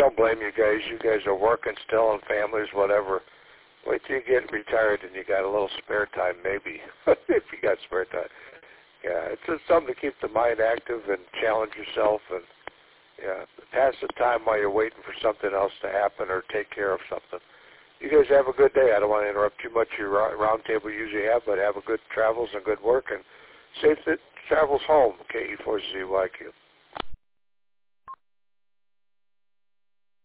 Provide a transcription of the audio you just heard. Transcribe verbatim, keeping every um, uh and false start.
don't blame you guys. You guys are working still and families, whatever. Wait till you get retired and you got a little spare time, maybe, if you got spare time. Yeah, it's just something to keep the mind active and challenge yourself and, yeah, pass the time while you're waiting for something else to happen or take care of something. You guys have a good day. I don't want to interrupt too much your round table you usually have, but have a good travels and good work and safe travels home, K E four Z Y Q.